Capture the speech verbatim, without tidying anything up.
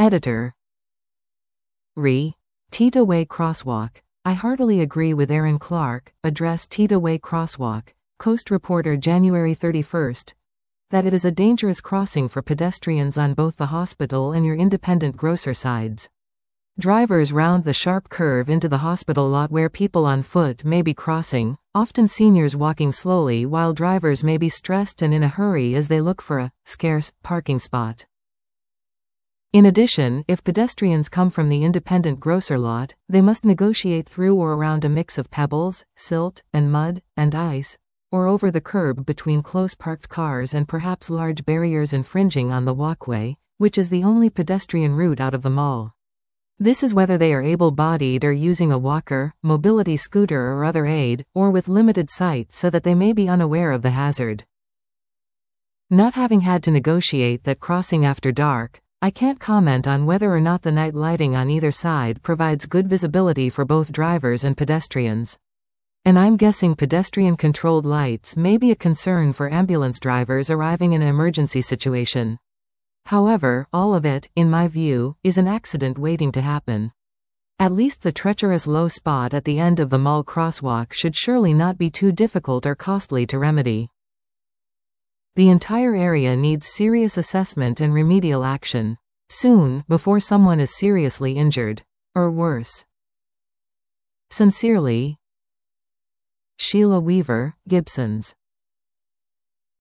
Editor. Re. Tita Way Crosswalk. I heartily agree with Aaron Clark, address Tita Way Crosswalk, Coast Reporter January thirty-first, that it is a dangerous crossing for pedestrians on both the hospital and your independent grocer sides. Drivers round the sharp curve into the hospital lot where people on foot may be crossing, often seniors walking slowly while drivers may be stressed and in a hurry as they look for a scarce parking spot. In addition, if pedestrians come from the independent grocer lot, they must negotiate through or around a mix of pebbles, silt, and mud, and ice, or over the curb between close parked cars and perhaps large barriers infringing on the walkway, which is the only pedestrian route out of the mall. This is whether they are able-bodied or using a walker, mobility scooter or other aid, or with limited sight so that they may be unaware of the hazard. Not having had to negotiate that crossing after dark, I can't comment on whether or not the night lighting on either side provides good visibility for both drivers and pedestrians. And I'm guessing pedestrian-controlled lights may be a concern for ambulance drivers arriving in an emergency situation. However, all of it, in my view, is an accident waiting to happen. At least the treacherous low spot at the end of the mall crosswalk should surely not be too difficult or costly to remedy. The entire area needs serious assessment and remedial action. Soon, before someone is seriously injured. Or worse. Sincerely, Sheila Weaver, Gibsons.